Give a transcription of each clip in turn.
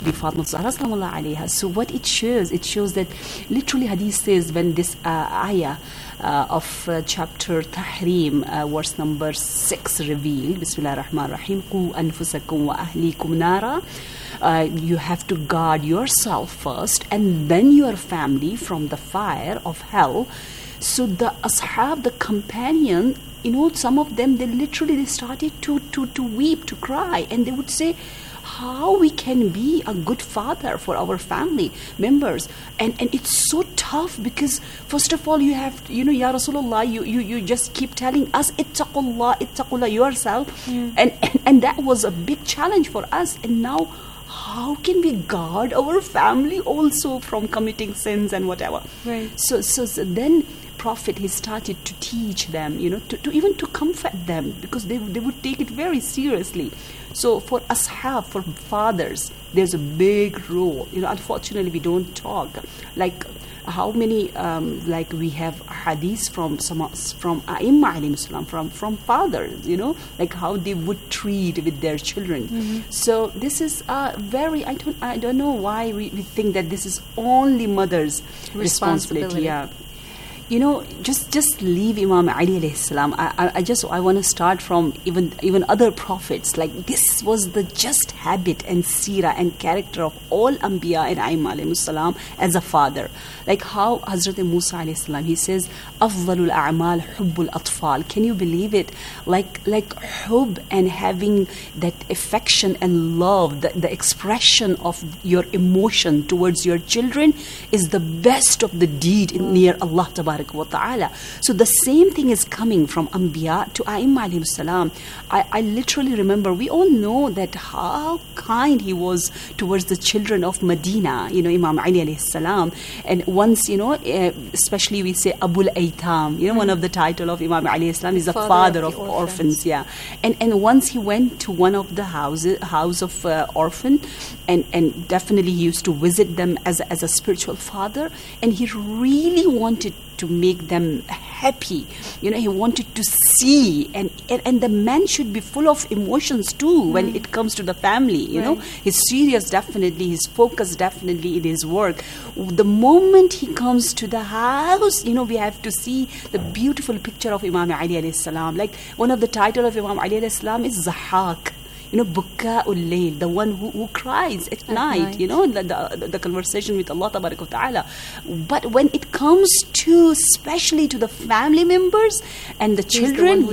the Fatima Zahra sallallahu alayha. So what it shows that literally hadith says when this ayah of chapter Tahrim, verse number 6 revealed, Bismillah ar-Rahman ar-Rahim, Qu anfusakum wa ahlikum nara. You have to guard yourself first and then your family from the fire of hell. So the ashab, the companion, some of them, they started to weep, to cry, and they would say, how we can be a good father for our family members. And it's so tough because first of all you have, Ya Rasulullah, you just keep telling us ittaqullah yourself, and that was a big challenge for us. And now how can we guard our family also from committing sins and whatever? Right. So then Prophet, he started to teach them, to even to comfort them, because they would take it very seriously. So for ashab, for fathers, there's a big role. Unfortunately, we don't talk. Like how many, we have hadiths from A'imma alayhim salam, from fathers, like how they would treat with their children. Mm-hmm. So this is very, I don't know why we think that this is only mother's responsibility. Yeah. Just leave Imam Ali alayhi salam. I want to start from even other prophets. Like this was the just habit and seerah and character of all Anbiya and A'imma alayhi salam as a father. Like how Hazrat Musa alayhi salam, he says, Afdalul a'mal hubbul atfal. Can you believe it? Like hub and having that affection and love, the expression of your emotion towards your children is the best of the deed near Allah Tabarak wa ta'ala. So the same thing is coming from Anbiya to A'imma alayhim salam. I literally remember, we all know that how kind he was towards the children of Medina, Imam Ali alayhi salam. And once, especially we say Abul Aitam, one of the title of Imam Ali alayhi salam is the father of orphans. Yeah. And once he went to one of the house of orphan, and definitely he used to visit them as a spiritual father, and he really wanted to make them happy. He wanted to see, and the man should be full of emotions too when it comes to the family. Right. He's serious definitely, he's focused definitely in his work. The moment he comes to the house, we have to see the beautiful picture of Imam Ali alayhi salam. Like one of the title of Imam Ali alayhi salam is Zahak. Bukka'ul layl, the one who cries at night. The conversation with Allah Tabarak wa Ta'ala. But when it comes to, especially to the family members and the children,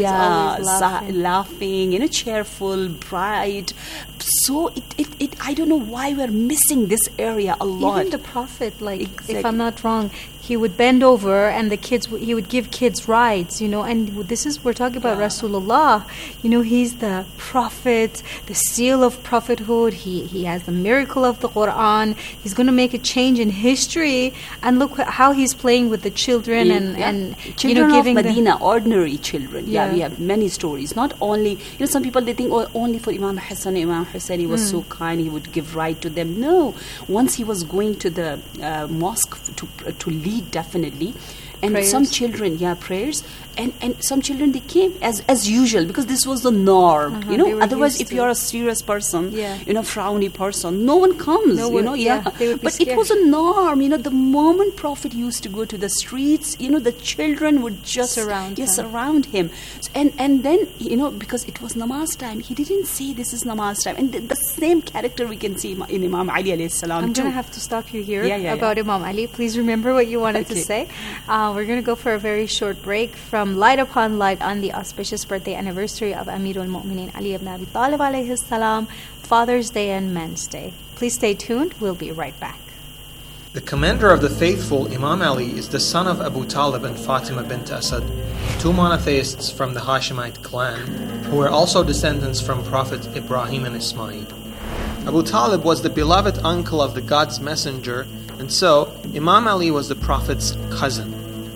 laughing, cheerful, bright. So it I don't know why we're missing this area a lot. Even the Prophet, exactly. If I'm not wrong, he would bend over and he would give kids rides, and we're talking about Rasulullah. He's the Prophet, the seal of prophethood. He has the miracle of the Quran. He's going to make a change in history, and look how he's playing with the children and children giving of Medina, ordinary children. Yeah, we have many stories. Not only, some people they think, only for Imam Hassan. Imam Hussein, he was so kind, he would give right to them. No, once he was going to the mosque to lead, definitely. And prayers. Some children, prayers, and some children, they came as usual, because this was the norm. Otherwise, if you're a serious person, frowny person, no one comes. But it was a norm. The moment Prophet used to go to the streets, the children would just surround him. So, and then, because it was namaz time, he didn't say this is namaz time. And the same character we can see in Imam Ali alayhi salam. I'm going to have to stop you here about Imam Ali. Please remember what you wanted to say. We're going to go for a very short break from Light Upon Light on the auspicious birthday anniversary of Amirul Mu'mineen Ali ibn Abi Talib alayhi salam, Father's Day and Men's Day. Please stay tuned. We'll be right back. The commander of the faithful, Imam Ali, is the son of Abu Talib and Fatima bint Asad, two monotheists from the Hashemite clan, who were also descendants from Prophet Ibrahim and Ismail. Abu Talib was the beloved uncle of the God's messenger, and so Imam Ali was the Prophet's cousin.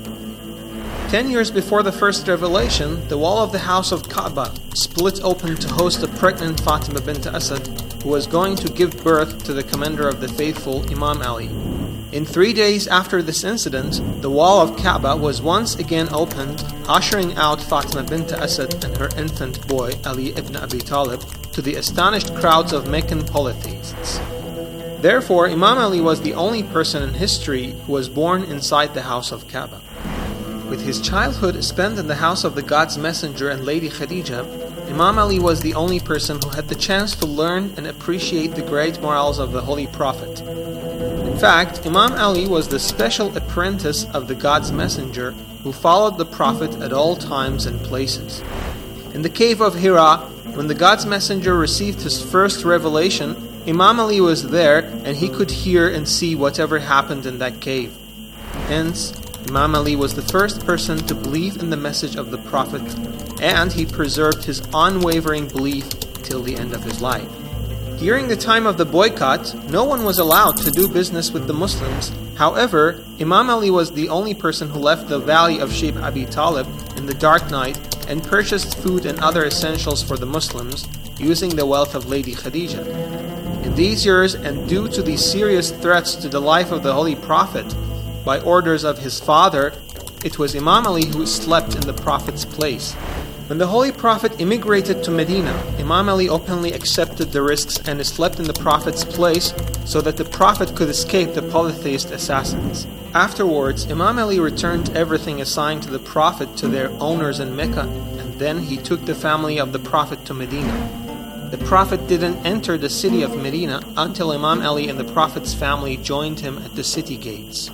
10 years before the first revelation, the wall of the house of Kaaba split open to host a pregnant Fatima bint Asad, who was going to give birth to the commander of the faithful, Imam Ali. In 3 days after this incident, the wall of Kaaba was once again opened, ushering out Fatima bint Asad and her infant boy, Ali ibn Abi Talib, to the astonished crowds of Meccan polytheists. Therefore, Imam Ali was the only person in history who was born inside the house of Kaaba. With his childhood spent in the house of the God's Messenger and Lady Khadija, Imam Ali was the only person who had the chance to learn and appreciate the great morals of the Holy Prophet. In fact, Imam Ali was the special apprentice of the God's Messenger who followed the Prophet at all times and places. In the cave of Hira, when the God's Messenger received his first revelation, Imam Ali was there and he could hear and see whatever happened in that cave. Hence, Imam Ali was the first person to believe in the message of the Prophet, and he preserved his unwavering belief till the end of his life. During the time of the boycott, no one was allowed to do business with the Muslims. However, Imam Ali was the only person who left the valley of Sheikh Abi Talib in the dark night and purchased food and other essentials for the Muslims using the wealth of Lady Khadija. In these years, and due to the serious threats to the life of the Holy Prophet, by orders of his father, it was Imam Ali who slept in the Prophet's place. When the Holy Prophet immigrated to Medina, Imam Ali openly accepted the risks and slept in the Prophet's place so that the Prophet could escape the polytheist assassins. Afterwards, Imam Ali returned everything assigned to the Prophet to their owners in Mecca, and then he took the family of the Prophet to Medina. The Prophet didn't enter the city of Medina until Imam Ali and the Prophet's family joined him at the city gates.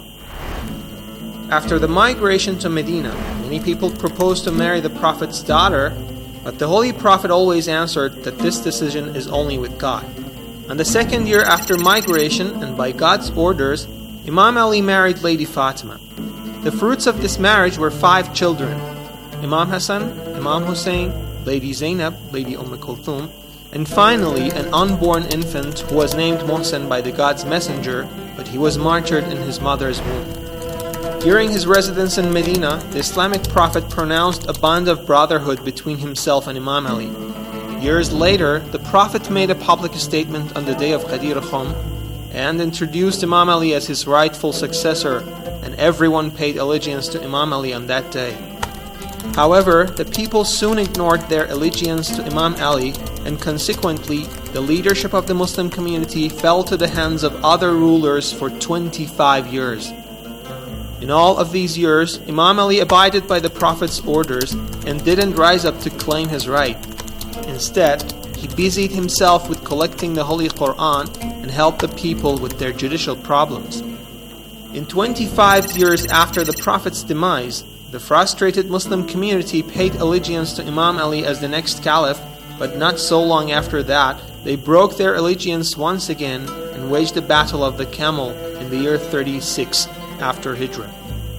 After the migration to Medina, many people proposed to marry the Prophet's daughter, but the Holy Prophet always answered that this decision is only with God. On the second year after migration, and by God's orders, Imam Ali married Lady Fatima. The fruits of this marriage were 5 children: Imam Hassan, Imam Hussein, Lady Zainab, Lady Kulthum, and finally an unborn infant who was named Mohsen by the God's Messenger, but he was martyred in his mother's womb. During his residence in Medina, the Islamic Prophet pronounced a bond of brotherhood between himself and Imam Ali. Years later, the Prophet made a public statement on the day of Ghadir Khum and introduced Imam Ali as his rightful successor, and everyone paid allegiance to Imam Ali on that day. However, the people soon ignored their allegiance to Imam Ali, and consequently, the leadership of the Muslim community fell to the hands of other rulers for 25 years. In all of these years, Imam Ali abided by the Prophet's orders and didn't rise up to claim his right. Instead, he busied himself with collecting the Holy Quran and helped the people with their judicial problems. In 25 years after the Prophet's demise, the frustrated Muslim community paid allegiance to Imam Ali as the next caliph, but not so long after that, they broke their allegiance once again and waged the Battle of the Camel in the year 36 after Hijrah.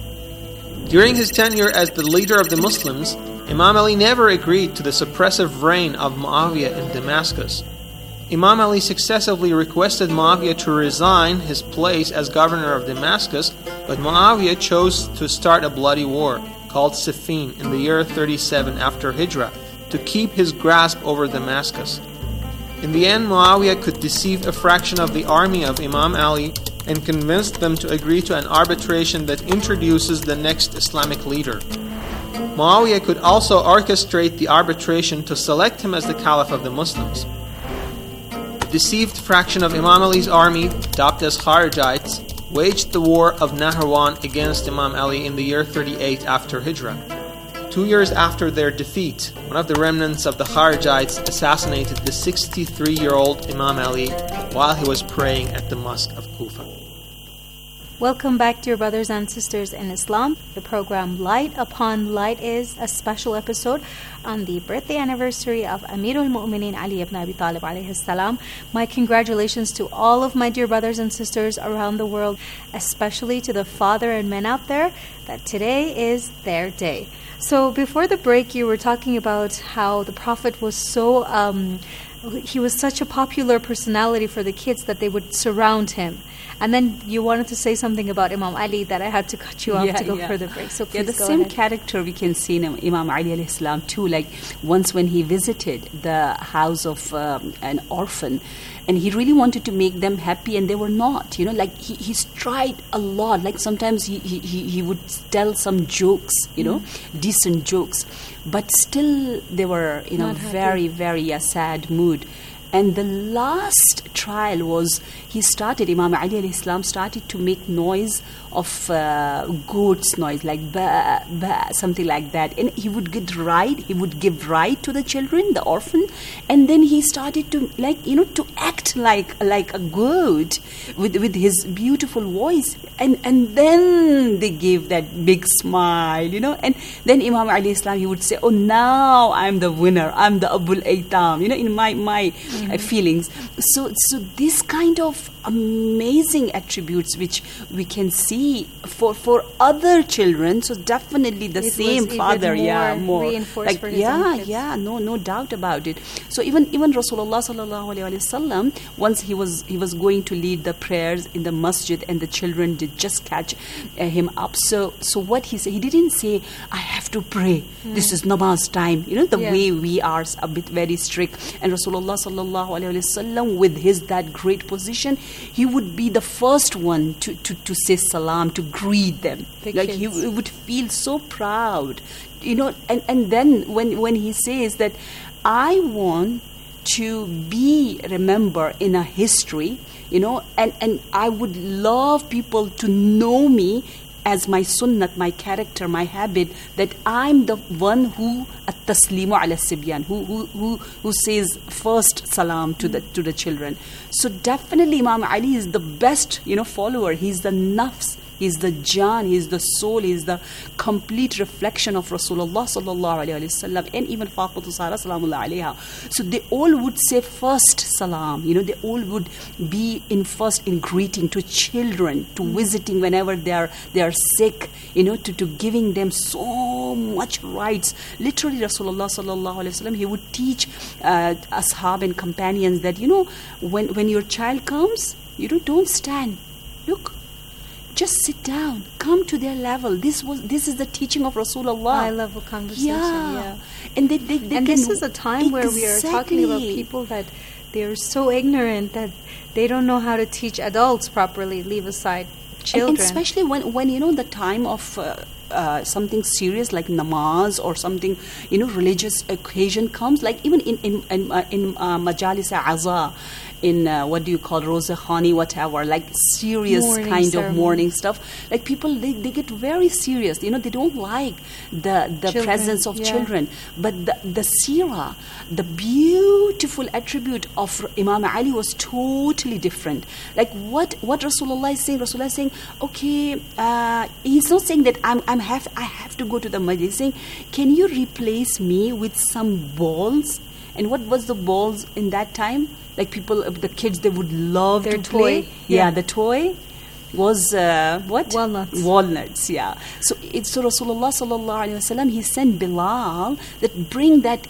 During his tenure as the leader of the Muslims, Imam Ali never agreed to the suppressive reign of Muawiyah in Damascus. Imam Ali successively requested Muawiyah to resign his place as governor of Damascus, but Muawiyah chose to start a bloody war called Siffin in the year 37 after Hijrah to keep his grasp over Damascus. In the end, Muawiyah could deceive a fraction of the army of Imam Ali and convinced them to agree to an arbitration that introduces the next Islamic leader. Muawiyah could also orchestrate the arbitration to select him as the caliph of the Muslims. The deceived fraction of Imam Ali's army, dubbed as Kharijites, waged the war of Nahrawan against Imam Ali in the year 38 after Hijrah. 2 years after their defeat, one of the remnants of the Kharijites assassinated the 63-year-old Imam Ali while he was praying at the mosque of Kufa. Welcome back, dear brothers and sisters in Islam. The program Light Upon Light is a special episode on the birthday anniversary of Amirul Mu'mineen Ali ibn Abi Talib alayhi salam. My congratulations to all of my dear brothers and sisters around the world, especially to the father and men out there, that today is their day. So before the break, you were talking about how the Prophet was he was such a popular personality for the kids that they would surround him. And then you wanted to say something about Imam Ali that I had to cut you off to go for the break. So please the go same ahead. character we can see in Imam Ali alayhi salam too. Like once when he visited the house of an orphan, and he really wanted to make them happy, and they were not. Like he's tried a lot. Like sometimes he would tell some jokes, decent jokes, but still they were very, very sad mood. And the last trial was, Imam Ali alayhi salam started to make noise of goats noise, like ba, ba, something like that. And he would give ride to the children, the orphan, and then he started to to act like a goat with his beautiful voice. And then they gave that big smile, and then Imam Ali Islam, he would say, oh, now I'm the winner, I'm the Abul Aitam, in my feelings. So this kind of amazing attributes which we can see for other children. So definitely the same father, more reinforced for his own kids. No doubt about it. So even Rasulullah sallallahu alaihi wasallam, once he was going to lead the prayers in the masjid, and the children did just catch him up. So what he said, he didn't say, I have to pray. This is namaz time. Way we are a bit very strict. And Rasulullah sallallahu alaihi wasallam, with his that great position, he would be the first one to say salam, to greet them. He would feel so proud, and then when he says that I want to be remembered in a history, and I would love people to know me as my sunnat, my character, my habit, that I'm the one who at-taslimu ala sibyan, who says first salam to the children. So definitely Imam Ali is the best, follower. He's the nafs, he's the jaan, he's the soul, he's the complete reflection of Rasulullah sallallahu alaihi wasallam, and even Fatima Zahra salamullah alaiha. So they all would say first salam, they all would be in greeting to children, to visiting whenever they are sick, to giving them so much rights. Literally Rasulullah sallallahu alaihi wasallam, he would teach ashab and companions that when your child comes, don't stand, look, just sit down, come to their level. This is the teaching of Rasulullah. High level conversation. Yeah. And they and this is a time where we are talking about people that they are so ignorant that they don't know how to teach adults properly, leave aside children. And especially when the time of something serious like namaz or something, religious occasion comes, like even in majalis aza, in what do you call, Rosa Khani, whatever, like serious kind of mourning stuff. Like people, they get very serious. They don't like the presence of children. But the seerah, the beautiful attribute of Imam Ali was totally different. Like what Rasulullah is saying. Rasulullah is saying, okay, he's not saying that I have to go to the masjid. He's saying, can you replace me with some balls? And what was the balls in that time? Like the kids, they would love their to toy. play. Yeah, the toy was what? Walnuts, yeah. So Rasulullah sallallahu alaihi wasallam, he sent Bilal that bring that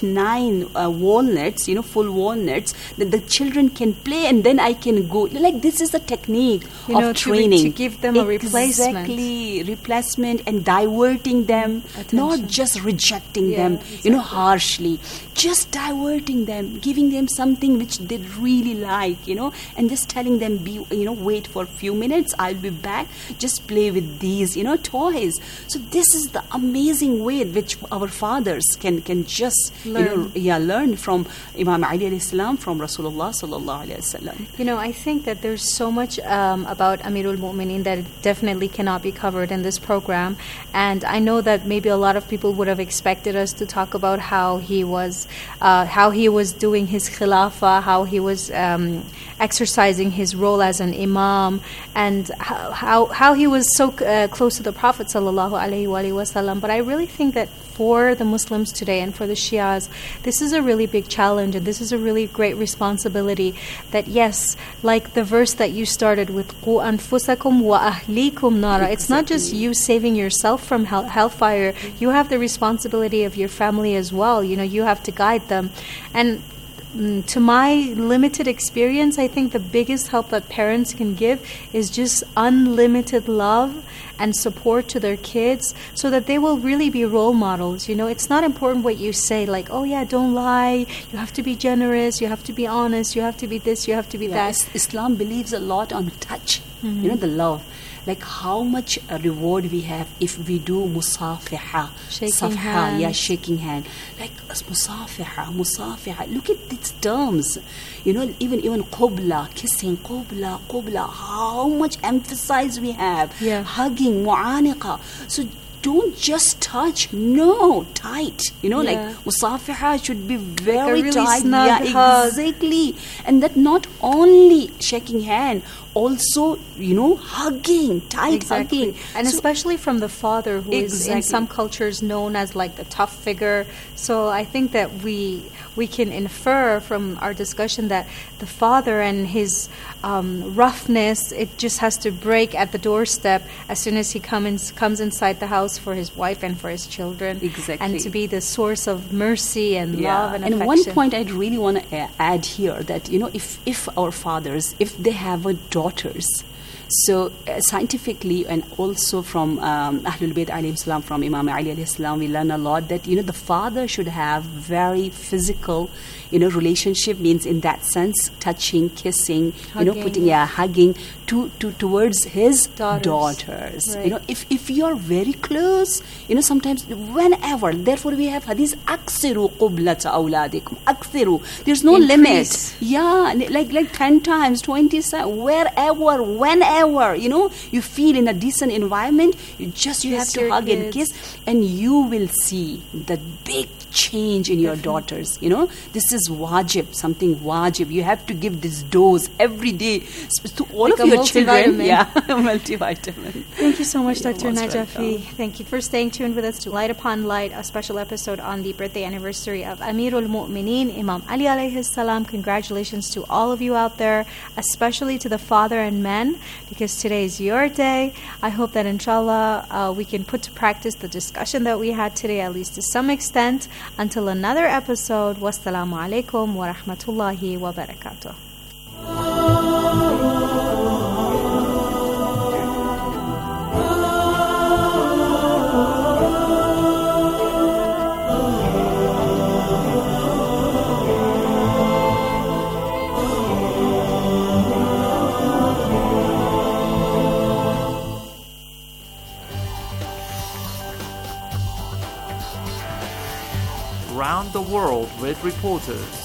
8-9 walnuts, full walnuts, that the children can play, and then I can go. Like this is the technique of training. To give them a replacement. Exactly, replacement and diverting them, not just rejecting them, exactly. Harshly. Just diverting them, giving them something which they really like, and just telling them, wait for a few minutes, I'll be back, just play with these, toys. So this is the amazing way in which our fathers can just, learn from Imam Ali alayhi salam, from Rasulullah sallallahu alayhi wasallam. I think that there's so much about Amirul Mu'mineen that definitely cannot be covered in this program. And I know that maybe a lot of people would have expected us to talk about how he was doing his khilafah, how he was exercising his role as an imam, and how he was so close to the Prophet sallallahu alaihi wasallam. But I really think that for the Muslims today and for the Shias, this is a really big challenge, and this is a really great responsibility. That yes, like the verse that you started with, "Qu anfusakum wa ahlikum nara." It's not just you saving yourself from hellfire. You have the responsibility of your family as well. You have to guide them. And to my limited experience, I think the biggest help that parents can give is just unlimited love and support to their kids, so that they will really be role models. It's not important what you say, like, oh yeah, don't lie, you have to be generous, you have to be honest, you have to be this, you have to be that. Islam believes a lot on touch, the love. like how much reward we have if we do musafiha, shaking hands. Shaking hand, like musafiha. Look at its terms, even qubla, kissing, qubla. How much emphasis we have, hugging, mu'aniqa. So don't just touch, no, tight. Like musafiha should be very really tight. Snug hug. Exactly. And that not only shaking hand, also, hugging, tight hugging. And so, especially from the father, who is in some cultures known as like the tough figure. So I think that we can infer from our discussion that the father and his roughness, it just has to break at the doorstep as soon as he comes inside the house for his wife and for his children. Exactly. And to be the source of mercy and love and affection. And one point I'd really want to add here, that, if our fathers, if they have daughters, so scientifically and also from Ahlul Bayt alayhi salam, from Imam Ali alayhi salam, we learn a lot that the father should have very physical relationship, means in that sense touching, kissing, hugging. Hugging towards his daughters. Right. If you're very close, sometimes whenever, therefore we have hadith, aksiru qublata awladikum, aksiru, there's no Increase. limit, like 10 times, 20 times, wherever, whenever, you feel in a decent environment, you have to hug and kiss, and you will see the big change in your daughters. This is wajib, something wajib. You have to give this dose every day to all like of your children. Multivitamin. Thank you so much, Dr. Najafi. Thank you for staying tuned with us to Light Upon Light, a special episode on the birthday anniversary of Amirul Mu'mineen, Imam Ali alayhi salam. Congratulations to all of you out there, especially to the father and men, because today is your day. I hope that inshallah we can put to practice the discussion that we had today, at least to some extent. Until another episode, wassalamu alaikum wa rahmatullahi wa barakatuh. Around the world with reporters.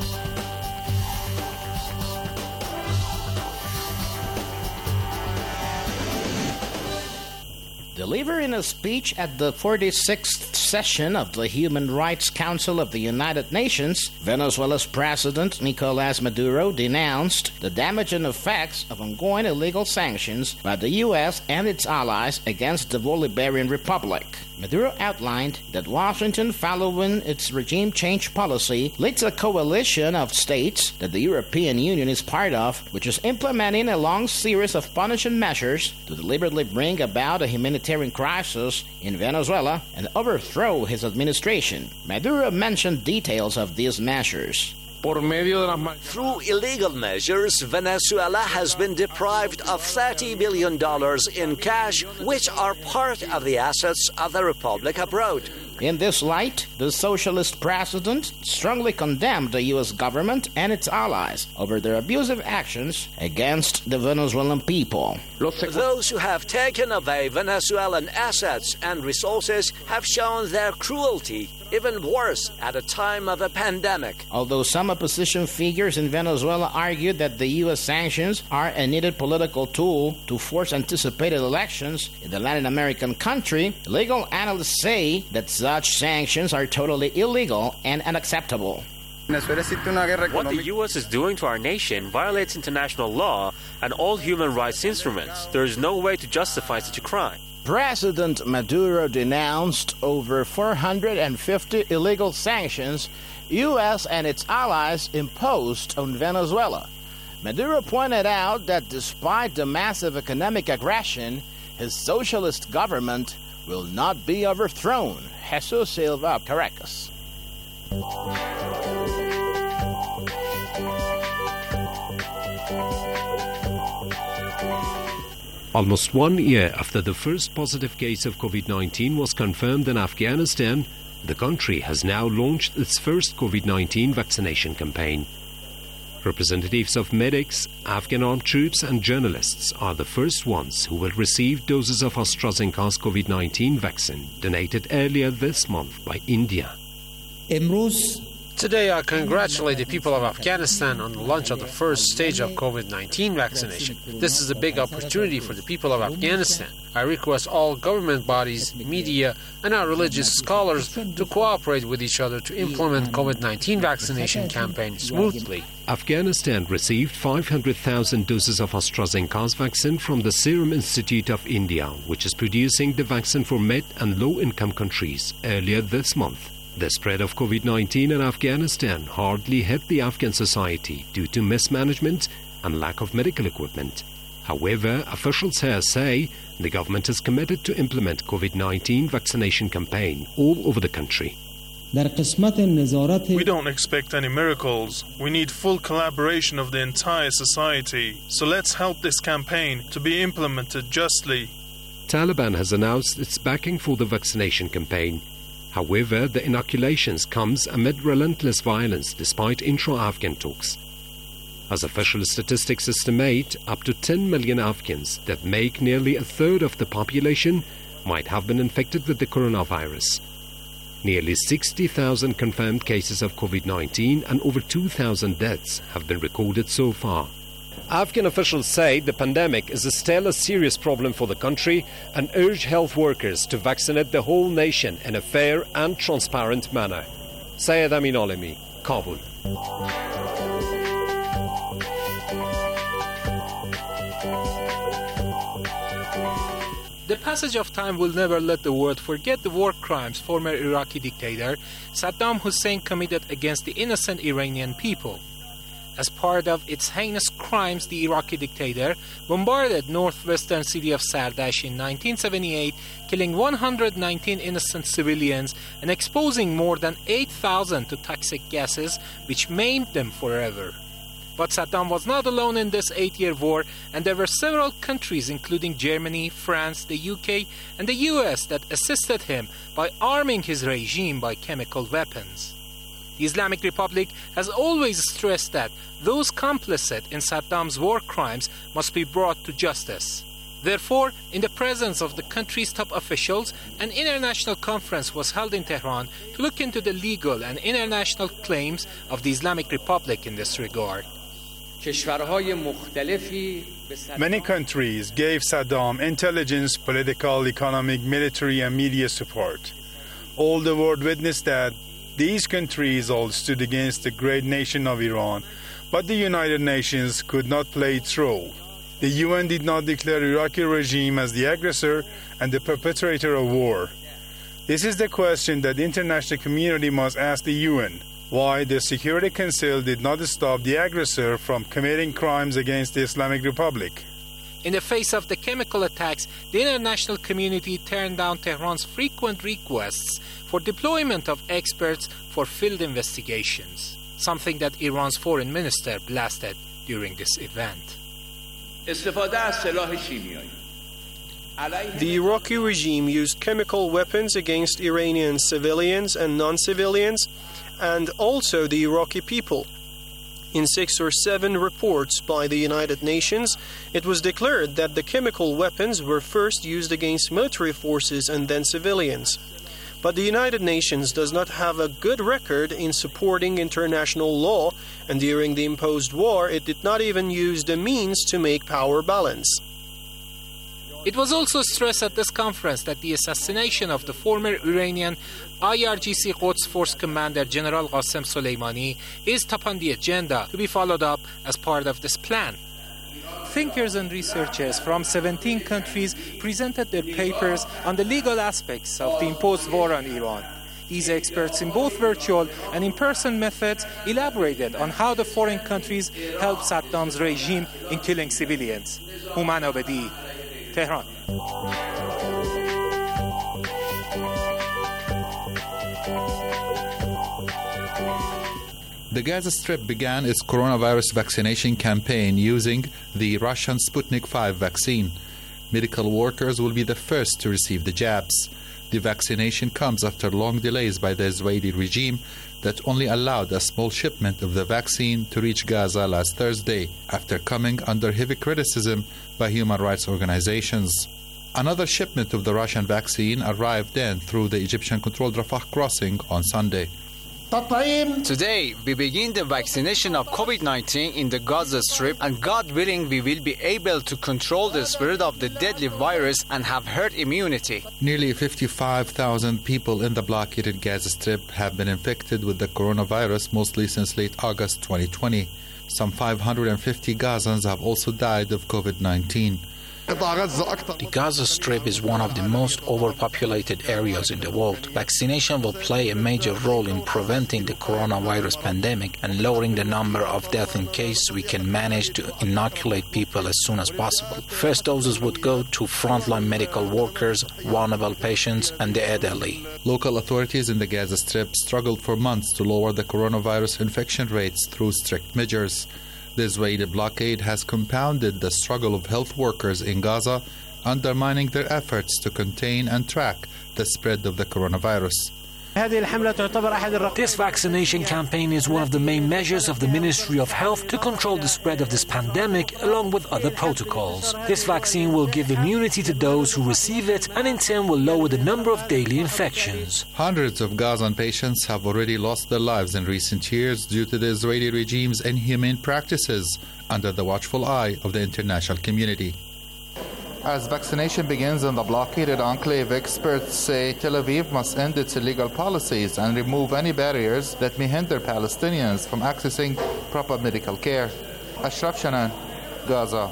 Delivering a speech at the 46th session of the Human Rights Council of the United Nations, Venezuela's President Nicolás Maduro denounced the damaging effects of ongoing illegal sanctions by the U.S. and its allies against the Bolivarian Republic. Maduro outlined that Washington, following its regime change policy, leads a coalition of states that the European Union is part of, which is implementing a long series of punishing measures to deliberately bring about a humanitarian crisis in Venezuela and overthrow his administration. Maduro mentioned details of these measures. Through illegal measures, Venezuela has been deprived of $30 billion in cash, which are part of the assets of the Republic abroad. In this light, the socialist president strongly condemned the U.S. government and its allies over their abusive actions against the Venezuelan people. Those who have taken away Venezuelan assets and resources have shown their cruelty, even worse at a time of a pandemic. Although some opposition figures in Venezuela argued that the U.S. sanctions are a needed political tool to force anticipated elections in the Latin American country, legal analysts say that such sanctions are totally illegal and unacceptable. What the U.S. is doing to our nation violates international law and all human rights instruments. There is no way to justify such a crime. President Maduro denounced over 450 illegal sanctions U.S. and its allies imposed on Venezuela. Maduro pointed out that despite the massive economic aggression, his socialist government will not be overthrown. Jesus Silva, Caracas. Almost 1 year after the first positive case of COVID-19 was confirmed in Afghanistan, the country has now launched its first COVID-19 vaccination campaign. Representatives of medics, Afghan armed troops and journalists are the first ones who will receive doses of AstraZeneca's COVID-19 vaccine donated earlier this month by India. Today, I congratulate the people of Afghanistan on the launch of the first stage of COVID-19 vaccination. This is a big opportunity for the people of Afghanistan. I request all government bodies, media, and our religious scholars to cooperate with each other to implement COVID-19 vaccination campaign smoothly. Afghanistan received 500,000 doses of AstraZeneca's vaccine from the Serum Institute of India, which is producing the vaccine for mid- and low-income countries earlier this month. The spread of COVID-19 in Afghanistan hardly hit the Afghan society due to mismanagement and lack of medical equipment. However, officials here say the government is committed to implement COVID-19 vaccination campaign all over the country. We don't expect any miracles. We need full collaboration of the entire society. So let's help this campaign to be implemented justly. Taliban has announced its backing for the vaccination campaign. However, the inoculations comes amid relentless violence despite intra-Afghan talks. As official statistics estimate, up to 10 million Afghans, that make nearly a third of the population, might have been infected with the coronavirus. Nearly 60,000 confirmed cases of COVID-19 and over 2,000 deaths have been recorded so far. Afghan officials say the pandemic is still a serious problem for the country and urge health workers to vaccinate the whole nation in a fair and transparent manner. Syed Amin Alemi, Kabul. The passage of time will never let the world forget the war crimes former Iraqi dictator Saddam Hussein committed against the innocent Iranian people. As part of its heinous crimes, the Iraqi dictator bombarded northwestern city of Sardash in 1978, killing 119 innocent civilians and exposing more than 8,000 to toxic gases, which maimed them forever. But Saddam was not alone in this 8-year war, and there were several countries, including Germany, France, the UK, and the US, that assisted him by arming his regime by chemical weapons. The Islamic Republic has always stressed that those complicit in Saddam's war crimes must be brought to justice. Therefore, in the presence of the country's top officials, an international conference was held in Tehran to look into the legal and international claims of the Islamic Republic in this regard. Many countries gave Saddam intelligence, political, economic, military, and media support. All the world witnessed that these countries all stood against the great nation of Iran, but the United Nations could not play its role. The UN did not declare Iraqi regime as the aggressor and the perpetrator of war. This is the question that the international community must ask the UN. Why the Security Council did not stop the aggressor from committing crimes against the Islamic Republic. In the face of the chemical attacks, the international community turned down Tehran's frequent requests for deployment of experts for field investigations, something that Iran's foreign minister blasted during this event. The Iraqi regime used chemical weapons against Iranian civilians and non-civilians, and also the Iraqi people. In 6 or 7 reports by the United Nations, it was declared that the chemical weapons were first used against military forces and then civilians. But the United Nations does not have a good record in supporting international law, and during the imposed war, it did not even use the means to make power balance. It was also stressed at this conference that the assassination of the former Iranian IRGC Quds Force Commander General Qasem Soleimani is top on the agenda to be followed up as part of this plan. Thinkers and researchers from 17 countries presented their papers on the legal aspects of the imposed war on Iran. These experts in both virtual and in-person methods elaborated on how the foreign countries helped Saddam's regime in killing civilians. Human Abedi, Tehran. The Gaza Strip began its coronavirus vaccination campaign using the Russian Sputnik V vaccine. Medical workers will be the first to receive the jabs. The vaccination comes after long delays by the Israeli regime that only allowed a small shipment of the vaccine to reach Gaza last Thursday, after coming under heavy criticism by human rights organizations. Another shipment of the Russian vaccine arrived then through the Egyptian-controlled Rafah crossing on Sunday. Today, we begin the vaccination of COVID-19 in the Gaza Strip, and God willing, we will be able to control the spread of the deadly virus and have herd immunity. Nearly 55,000 people in the blockaded Gaza Strip have been infected with the coronavirus, mostly since late August 2020. Some 550 Gazans have also died of COVID-19. The Gaza Strip is one of the most overpopulated areas in the world. Vaccination will play a major role in preventing the coronavirus pandemic and lowering the number of deaths in case we can manage to inoculate people as soon as possible. First doses would go to frontline medical workers, vulnerable patients, and the elderly. Local authorities in the Gaza Strip struggled for months to lower the coronavirus infection rates through strict measures. The Israeli blockade has compounded the struggle of health workers in Gaza, undermining their efforts to contain and track the spread of the coronavirus. This vaccination campaign is one of the main measures of the Ministry of Health to control the spread of this pandemic, along with other protocols. This vaccine will give immunity to those who receive it and in turn will lower the number of daily infections. Hundreds of Gazan patients have already lost their lives in recent years due to the Israeli regime's inhumane practices, under the watchful eye of the international community. As vaccination begins in the blockaded enclave, experts say Tel Aviv must end its illegal policies and remove any barriers that may hinder Palestinians from accessing proper medical care. Ashraf Shanan, Gaza.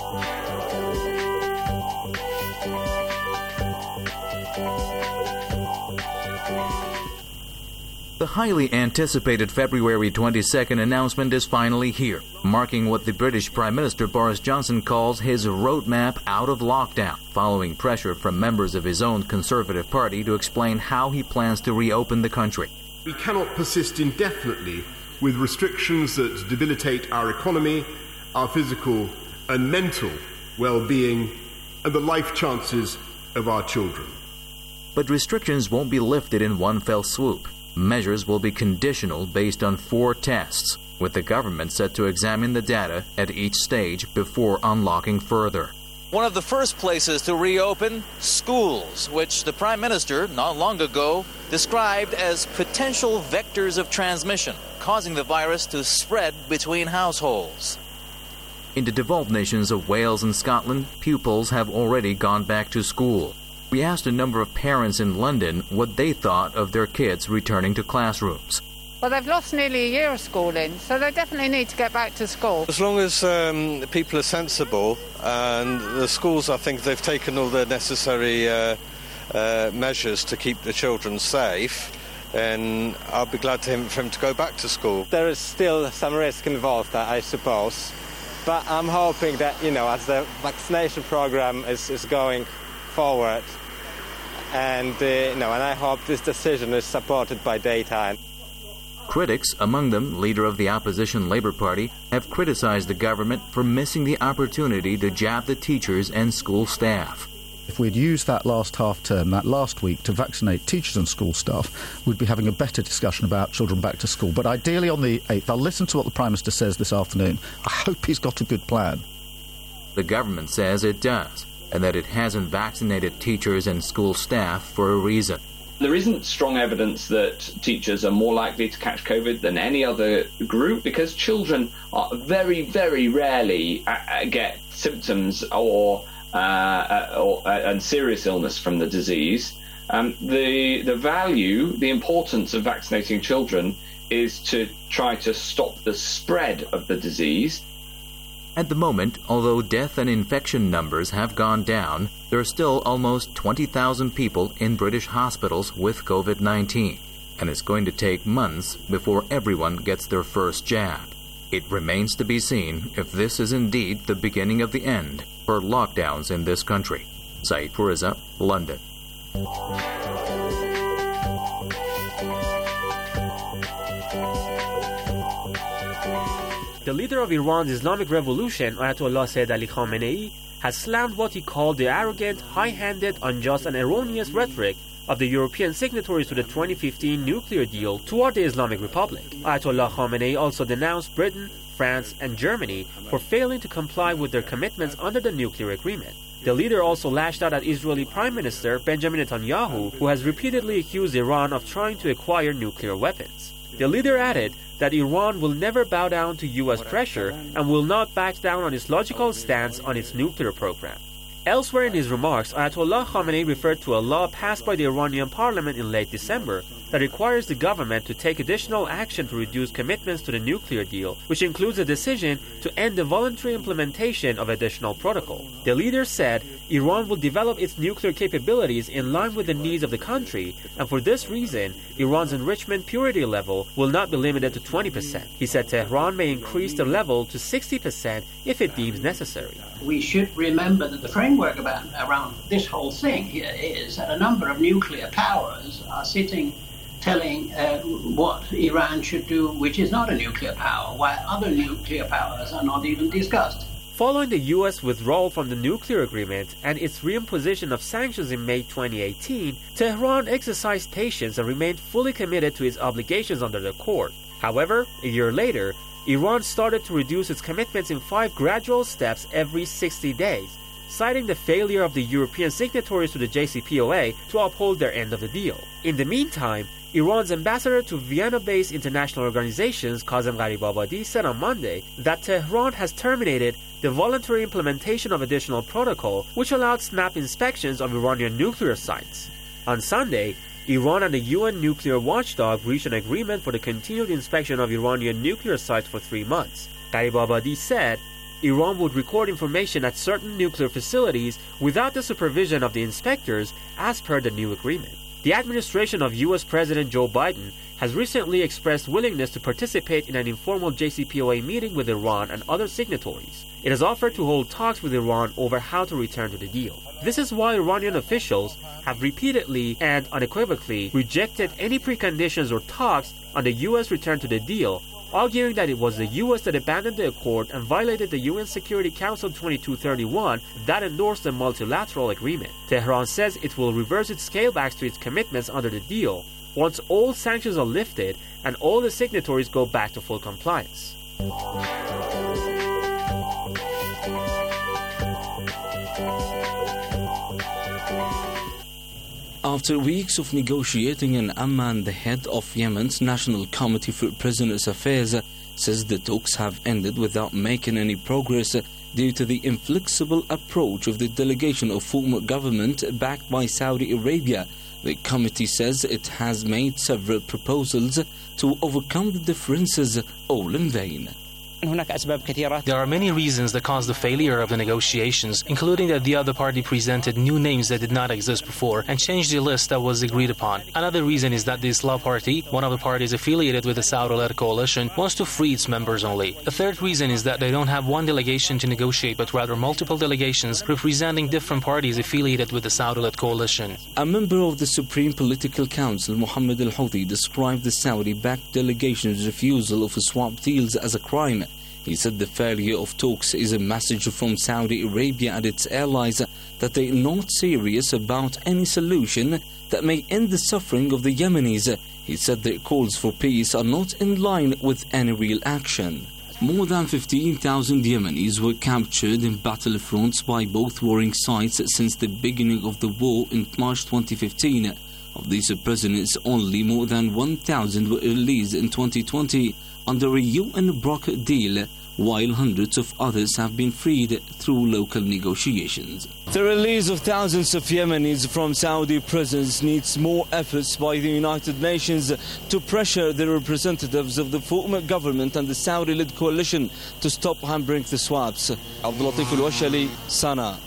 The highly anticipated February 22nd announcement is finally here, marking what the British Prime Minister Boris Johnson calls his roadmap out of lockdown, following pressure from members of his own Conservative Party to explain how he plans to reopen the country. We cannot persist indefinitely with restrictions that debilitate our economy, our physical and mental well-being, and the life chances of our children. But restrictions won't be lifted in one fell swoop. Measures will be conditional based on 4 tests, with the government set to examine the data at each stage before unlocking further. One of the first places to reopen, schools, which the Prime Minister not long ago described as potential vectors of transmission, causing the virus to spread between households. In the devolved nations of Wales and Scotland, pupils have already gone back to school. We asked a number of parents in London what they thought of their kids returning to classrooms. Well, they've lost nearly a year of schooling, so they definitely need to get back to school. As long as people are sensible, and the schools, I think they've taken all the necessary measures to keep the children safe, then I'll be glad for him to go back to school. There is still some risk involved, I suppose, but I'm hoping that, as the vaccination program is going forward, and I hope this decision is supported by data. Critics, among them leader of the opposition Labour Party, have criticized the government for missing the opportunity to jab the teachers and school staff. If we'd used that last half term, that last week, to vaccinate teachers and school staff, we'd be having a better discussion about children back to school. But ideally on the 8th, I'll listen to what the Prime Minister says this afternoon. I hope he's got a good plan. The government says it does, and that it hasn't vaccinated teachers and school staff for a reason. There isn't strong evidence that teachers are more likely to catch COVID than any other group, because children are very, very rarely get symptoms or serious illness from the disease. The value, the importance of vaccinating children is to try to stop the spread of the disease. At the moment, although death and infection numbers have gone down, there are still almost 20,000 people in British hospitals with COVID-19, and it's going to take months before everyone gets their first jab. It remains to be seen if this is indeed the beginning of the end for lockdowns in this country. Saeed Furiza, London. The leader of Iran's Islamic Revolution, Ayatollah Sayyid Ali Khamenei, has slammed what he called the arrogant, high-handed, unjust and erroneous rhetoric of the European signatories to the 2015 nuclear deal toward the Islamic Republic. Ayatollah Khamenei also denounced Britain, France, and Germany for failing to comply with their commitments under the nuclear agreement. The leader also lashed out at Israeli Prime Minister Benjamin Netanyahu, who has repeatedly accused Iran of trying to acquire nuclear weapons. The leader added that Iran will never bow down to U.S. pressure and will not back down on its logical stance on its nuclear program. Elsewhere in his remarks, Ayatollah Khamenei referred to a law passed by the Iranian parliament in late December that requires the government to take additional action to reduce commitments to the nuclear deal, which includes a decision to end the voluntary implementation of additional protocol. The leader said Iran will develop its nuclear capabilities in line with the needs of the country, and for this reason, Iran's enrichment purity level will not be limited to 20%. He said Tehran may increase the level to 60% if it deems necessary. We should remember that the framework around this whole thing here is that a number of nuclear powers are sitting telling what Iran should do, which is not a nuclear power, while other nuclear powers are not even discussed. Following the U.S. withdrawal from the nuclear agreement and its reimposition of sanctions in May 2018, Tehran exercised patience and remained fully committed to its obligations under the accord. However, a year later, Iran started to reduce its commitments in 5 gradual steps every 60 days, citing the failure of the European signatories to the JCPOA to uphold their end of the deal. In the meantime, Iran's ambassador to Vienna-based international organizations, Kazem Gharibabadi, said on Monday that Tehran has terminated the voluntary implementation of additional protocol, which allowed snap inspections of Iranian nuclear sites. On Sunday, Iran and the UN nuclear watchdog reached an agreement for the continued inspection of Iranian nuclear sites for 3 months. Gharibabadi said Iran would record information at certain nuclear facilities without the supervision of the inspectors, as per the new agreement. The administration of U.S. President Joe Biden has recently expressed willingness to participate in an informal JCPOA meeting with Iran and other signatories. It has offered to hold talks with Iran over how to return to the deal. This is why Iranian officials have repeatedly and unequivocally rejected any preconditions or talks on the U.S. return to the deal, arguing that it was the U.S. that abandoned the accord and violated the UN Security Council 2231 that endorsed the multilateral agreement. Tehran says it will reverse its scalebacks to its commitments under the deal once all sanctions are lifted and all the signatories go back to full compliance. After weeks of negotiating in Amman, the head of Yemen's National Committee for Prisoners' Affairs says the talks have ended without making any progress due to the inflexible approach of the delegation of former government backed by Saudi Arabia. The committee says it has made several proposals to overcome the differences, all in vain. There are many reasons that caused the failure of the negotiations, including that the other party presented new names that did not exist before and changed the list that was agreed upon. Another reason is that the Islah Party, one of the parties affiliated with the Saudi-led coalition, wants to free its members only. The third reason is that they don't have one delegation to negotiate, but rather multiple delegations representing different parties affiliated with the Saudi-led coalition. A member of the Supreme Political Council, Mohammed Al-Houthi, described the Saudi-backed delegation's refusal of swap deals as a crime. He said the failure of talks is a message from Saudi Arabia and its allies that they are not serious about any solution that may end the suffering of the Yemenis. He said their calls for peace are not in line with any real action. More than 15,000 Yemenis were captured in battlefronts by both warring sides since the beginning of the war in March 2015. Of these prisoners, only more than 1,000 were released in 2020 under a UN-brokered deal, while hundreds of others have been freed through local negotiations. The release of thousands of Yemenis from Saudi prisons needs more efforts by the United Nations to pressure the representatives of the former government and the Saudi-led coalition to stop hampering the swaps. Abdul Latif Al-Washali, Sana.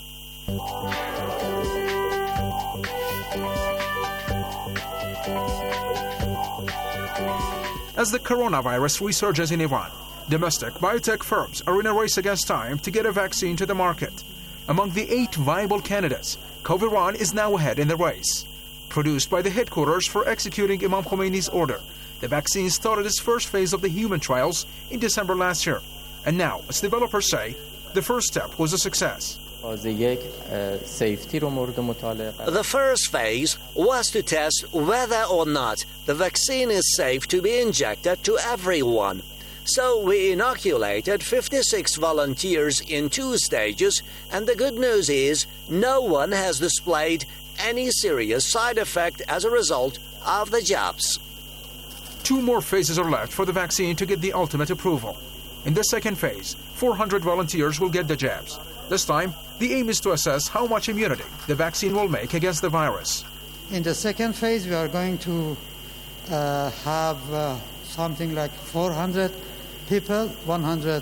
As the coronavirus resurges in Iran, domestic biotech firms are in a race against time to get a vaccine to the market. Among the 8 viable candidates, Coviran is now ahead in the race. Produced by the headquarters for executing Imam Khomeini's order, the vaccine started its first phase of the human trials in December last year. And now, as developers say, the first step was a success. The first phase was to test whether or not the vaccine is safe to be injected to everyone. So we inoculated 56 volunteers in 2 stages, and the good news is no one has displayed any serious side effect as a result of the jabs. 2 more phases are left for the vaccine to get the ultimate approval. In the second phase, 400 volunteers will get the jabs. This time, the aim is to assess how much immunity the vaccine will make against the virus. In the second phase, we are going to have something like 400 people, 100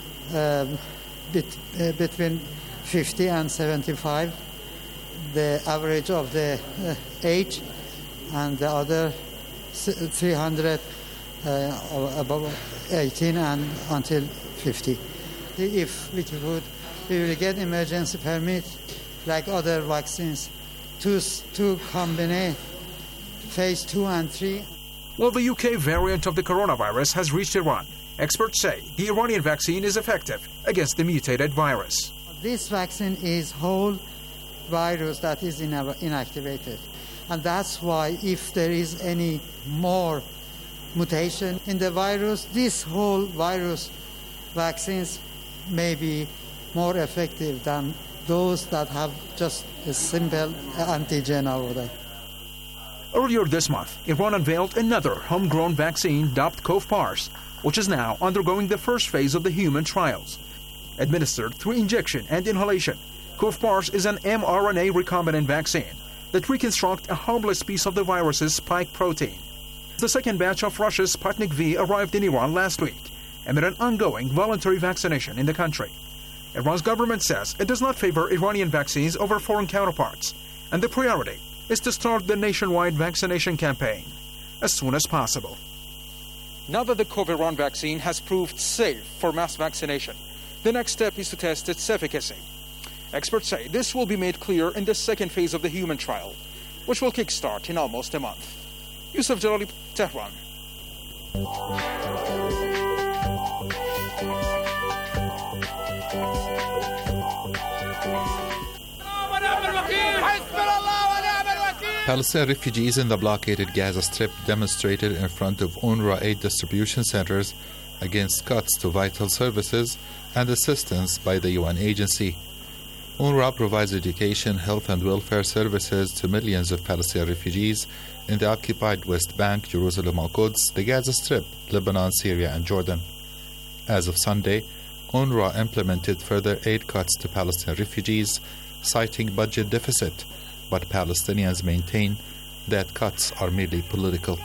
between 50 and 75, the average of the age, and the other 300 above 18 and until 50. If we could, we will get emergency permit like other vaccines to combine phase 2 and 3. While the UK variant of the coronavirus has reached Iran, experts say the Iranian vaccine is effective against the mutated virus. This vaccine is whole virus that is inactivated. And that's why if there is any more mutation in the virus, this whole virus vaccines may be more effective than those that have just a simple antigen over there. Earlier this month, Iran unveiled another homegrown vaccine dubbed Covpars, which is now undergoing the first phase of the human trials. Administered through injection and inhalation, Covpars is an mRNA recombinant vaccine that reconstructs a harmless piece of the virus's spike protein. The second batch of Russia's Sputnik V arrived in Iran last week amid an ongoing voluntary vaccination in the country. Iran's government says it does not favor Iranian vaccines over foreign counterparts, and the priority is to start the nationwide vaccination campaign as soon as possible. Now that the Coviran vaccine has proved safe for mass vaccination, the next step is to test its efficacy. Experts say this will be made clear in the second phase of the human trial, which will kickstart in almost a month. Yusuf Jalali, Tehran. Palestinian refugees in the blockaded Gaza Strip demonstrated in front of UNRWA aid distribution centers against cuts to vital services and assistance by the UN agency. UNRWA provides education, health and welfare services to millions of Palestinian refugees in the occupied West Bank, Jerusalem al-Quds, the Gaza Strip, Lebanon, Syria and Jordan. As of Sunday, UNRWA implemented further aid cuts to Palestinian refugees, citing budget deficit, but Palestinians maintain that cuts are merely political.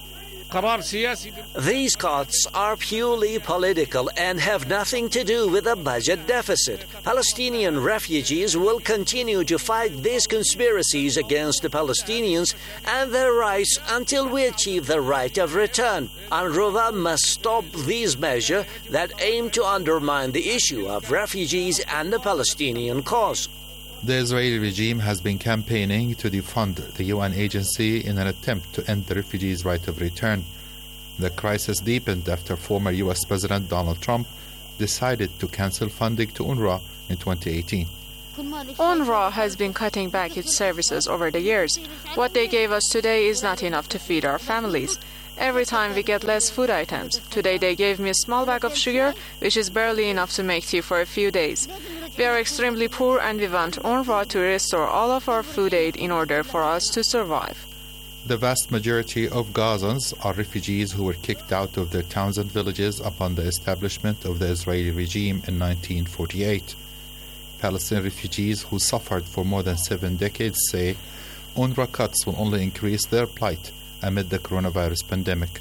These cuts are purely political and have nothing to do with a budget deficit. Palestinian refugees will continue to fight these conspiracies against the Palestinians and their rights until we achieve the right of return. UNRWA must stop these measures that aim to undermine the issue of refugees and the Palestinian cause. The Israeli regime has been campaigning to defund the UN agency in an attempt to end the refugees' right of return. The crisis deepened after former US President Donald Trump decided to cancel funding to UNRWA in 2018. UNRWA has been cutting back its services over the years. What they gave us today is not enough to feed our families. Every time we get less food items. Today they gave me a small bag of sugar, which is barely enough to make tea for a few days. We are extremely poor and we want UNRWA to restore all of our food aid in order for us to survive. The vast majority of Gazans are refugees who were kicked out of their towns and villages upon the establishment of the Israeli regime in 1948. Palestinian refugees who suffered for more than 7 decades say UNRWA cuts will only increase their plight amid the coronavirus pandemic.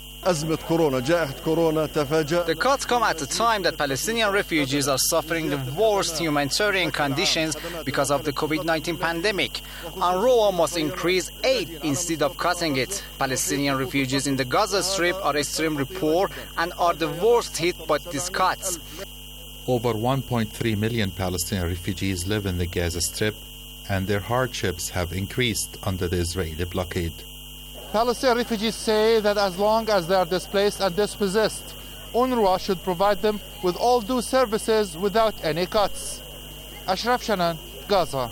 The cuts come at a time that Palestinian refugees are suffering the worst humanitarian conditions because of the COVID-19 pandemic. UNRWA must increase aid instead of cutting it. Palestinian refugees in the Gaza Strip are extremely poor and are the worst hit by these cuts. Over 1.3 million Palestinian refugees live in the Gaza Strip, and their hardships have increased under the Israeli blockade. Palestinian refugees say that as long as they are displaced and dispossessed, UNRWA should provide them with all due services without any cuts. Ashraf Shannon, Gaza.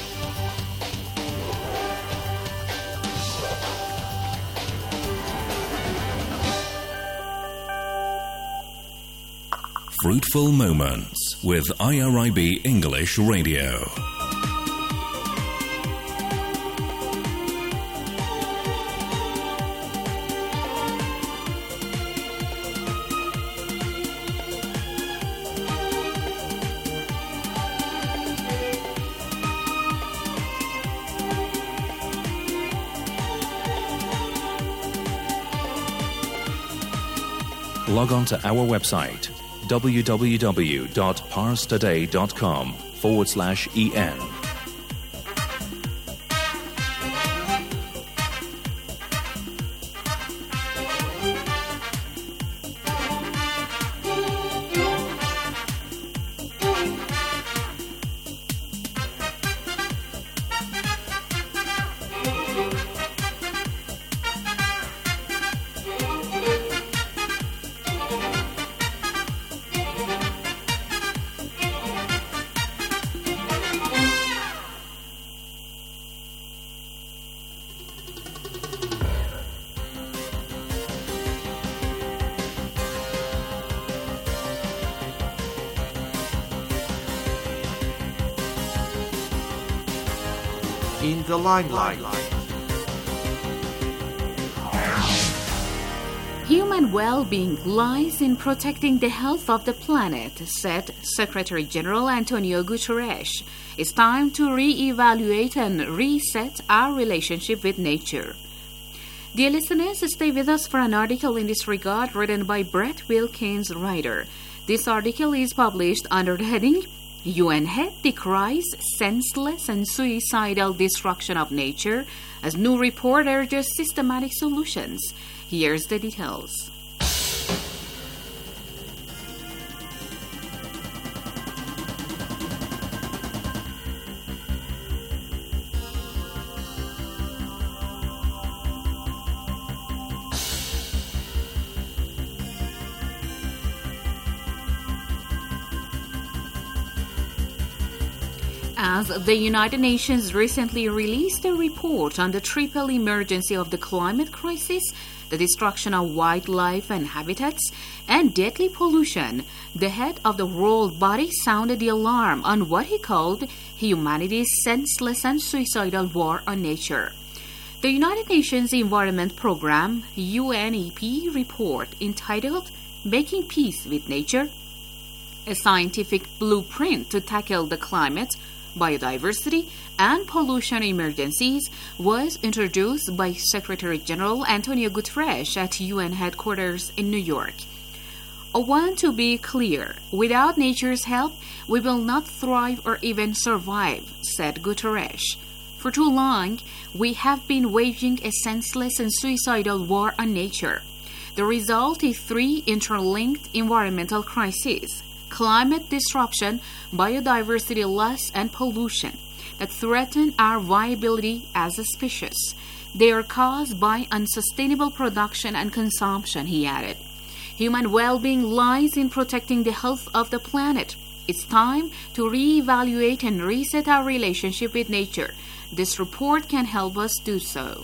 Fruitful Moments with IRIB English Radio. Log on to our website www.parstoday.com/en. In the limelight. Human well-being lies in protecting the health of the planet, said Secretary General Antonio Guterres. It's time to re-evaluate and reset our relationship with nature. Dear listeners, stay with us for an article in this regard written by Brett Wilkins Ryder. This article is published under the heading UN head decries senseless and suicidal destruction of nature as new report urges systematic solutions. Here's the details. As the United Nations recently released a report on the triple emergency of the climate crisis, the destruction of wildlife and habitats, and deadly pollution, the head of the world body sounded the alarm on what he called humanity's senseless and suicidal war on nature. The United Nations Environment Programme, UNEP report entitled Making Peace with Nature, a scientific blueprint to tackle the climate, biodiversity, and pollution emergencies was introduced by Secretary General Antonio Guterres at UN headquarters in New York. I want to be clear, without nature's help, we will not thrive or even survive, said Guterres. For too long, we have been waging a senseless and suicidal war on nature. The result is three interlinked environmental crises: climate disruption, biodiversity loss, and pollution that threaten our viability as a species. They are caused by unsustainable production and consumption, he added. Human well-being lies in protecting the health of the planet. It's time to re-evaluate and reset our relationship with nature. This report can help us do so.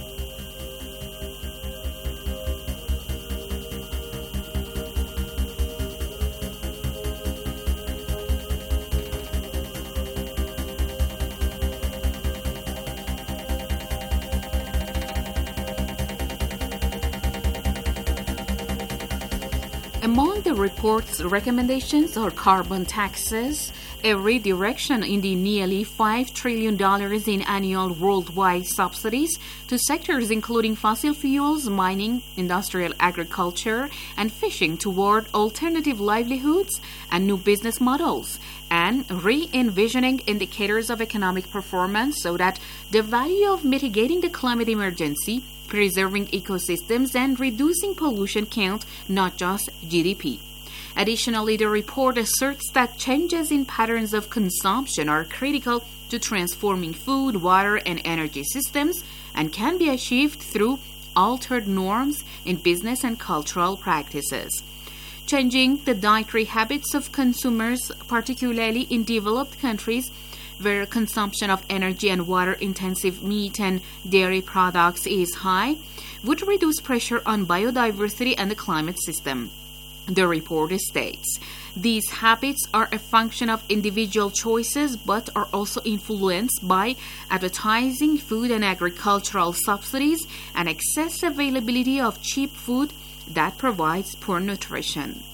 Among the report's recommendations are carbon taxes, a redirection in the nearly $5 trillion in annual worldwide subsidies to sectors including fossil fuels, mining, industrial agriculture, and fishing toward alternative livelihoods and new business models, and re-envisioning indicators of economic performance so that the value of mitigating the climate emergency, preserving ecosystems, and reducing pollution count, not just GDP. Additionally, the report asserts that changes in patterns of consumption are critical to transforming food, water, and energy systems and can be achieved through altered norms in business and cultural practices. changing the dietary habits of consumers, particularly in developed countries where consumption of energy and water-intensive meat and dairy products is high, would reduce pressure on biodiversity and the climate system. The report states, these habits are a function of individual choices but are also influenced by advertising, food and agricultural subsidies, and excess availability of cheap food that provides poor nutrition.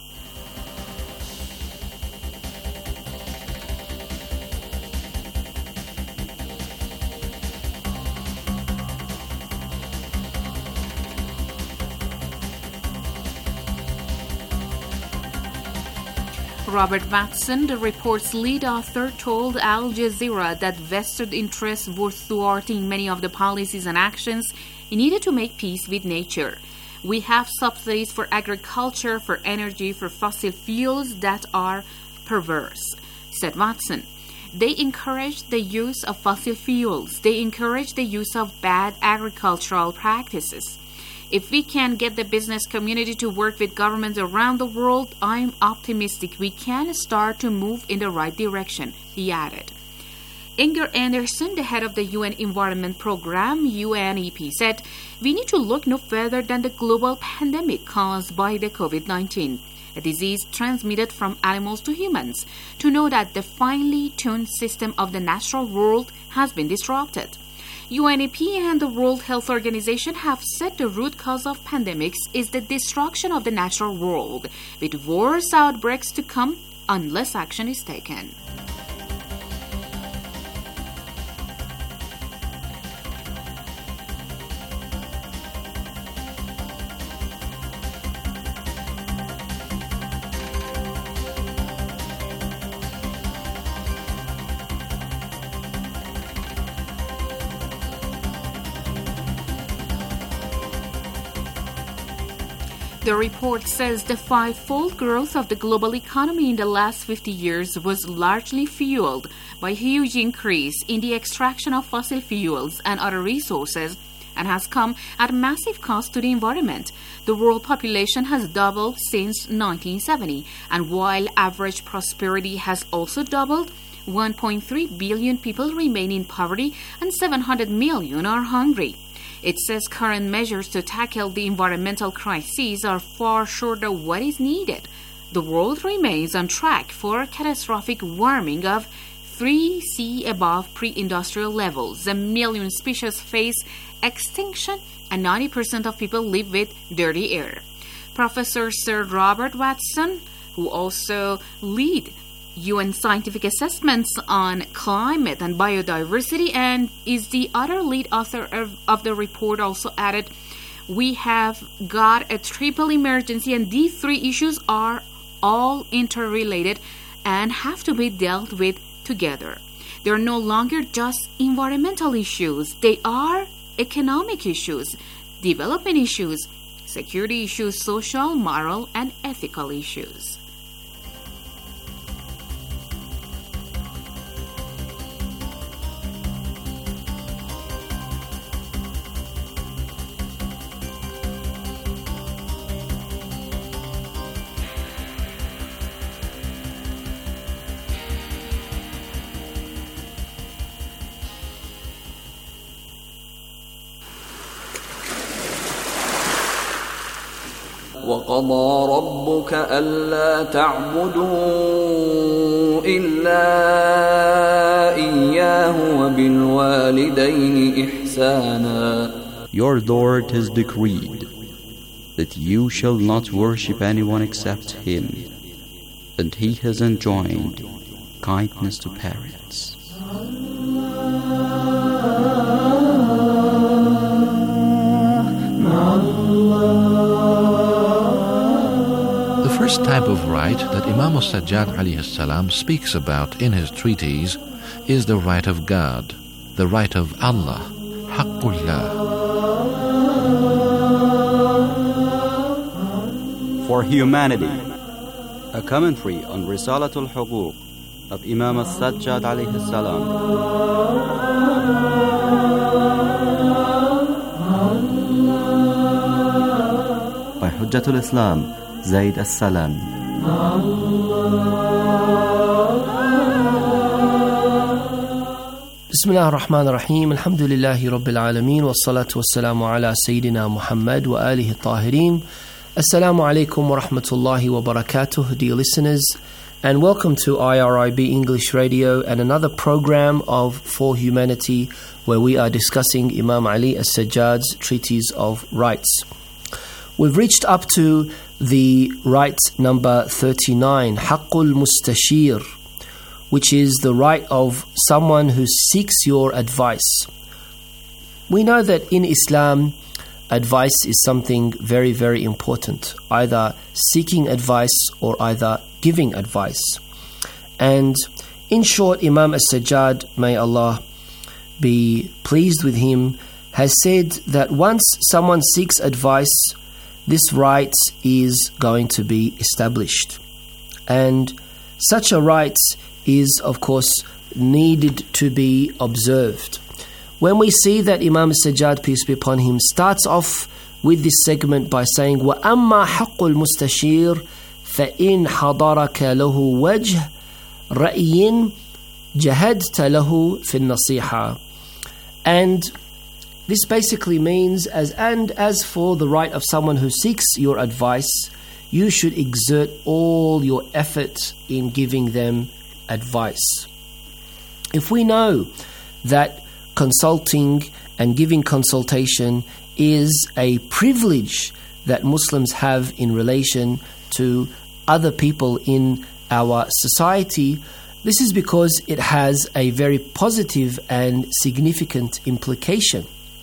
Robert Watson, the report's lead author, told Al Jazeera that vested interests were thwarting many of the policies and actions needed to make peace with nature. We have subsidies for agriculture, for energy, for fossil fuels that are perverse, said Watson. They encourage the use of fossil fuels. They encourage the use of bad agricultural practices. If we can get the business community to work with governments around the world, I'm optimistic we can start to move in the right direction, he added. Inger Anderson, the head of the UN Environment Program, UNEP, said, we need to look no further than the global pandemic caused by the COVID-19, a disease transmitted from animals to humans, to know that the finely tuned system of the natural world has been disrupted. UNEP and the World Health Organization have said the root cause of pandemics is the destruction of the natural world, with worse outbreaks to come unless action is taken. The report says the five-fold growth of the global economy in the last 50 years was largely fueled by a huge increase in the extraction of fossil fuels and other resources, and has come at massive cost to the environment. The world population has doubled since 1970, and while average prosperity has also doubled, 1.3 billion people remain in poverty and 700 million are hungry. It says current measures to tackle the environmental crises are far short of what is needed. The world remains on track for a catastrophic warming of 3 C above pre-industrial levels. 1 million species face extinction, and 90% of people live with dirty air. Professor Sir Robert Watson, who also lead UN scientific assessments on climate and biodiversity and is the other lead author of the report, also added, we have got a triple emergency and these three issues are all interrelated and have to be dealt with together. They are no longer just environmental issues. They are economic issues, development issues, security issues, social, moral, and ethical issues. وقضى ربك ألا تعبدوا إلا إياه وبالوالدين إحسانا. Your Lord has decreed that you shall not worship anyone except Him, and He has enjoined kindness to parents. The first type of right that Imam al-Sajjad alayhi salam speaks about in his treatise is the right of God, the right of Allah, Haqqullah. For humanity, a commentary on Risalatul Huquq of Imam al-Sajjad alayhi salam. By Hujjatul Islam, Zaid As-Salam. Bismillah ar-Rahman ar-Rahim. Alhamdulillahi Rabbil Alameen. Wa salatu wa salamu ala Sayyidina Muhammad wa alihi tahirin. Assalamu alaikum wa rahmatullahi wa barakatuh, dear listeners, and welcome to IRIB English Radio and another program of For Humanity, where we are discussing Imam Ali As-Sajjad's Treatise of Rights. We've reached up to the right number 39, Haqqul Mustashir, which is the right of someone who seeks your advice. We know that in Islam, advice is something very, very important, either seeking advice or either giving advice. And in short, Imam As-Sajjad, may Allah be pleased with him, has said that once someone seeks advice, this right is going to be established. And such a right is, of course, needed to be observed. When we see that Imam As-Sajjad, peace be upon him, starts off with this segment by saying, وَأَمَّا حَقُّ الْمُسْتَشِيرِ فَإِنْ حَضَرَكَ لَهُ وَجْهِ رَأْيٍ جَهَدْتَ لَهُ فِي النَّصِيحَةِ. And this basically means, as for the right of someone who seeks your advice, you should exert all your effort in giving them advice. If we know that consulting and giving consultation is a privilege that Muslims have in relation to other people in our society, this is because it has a very positive and significant implication.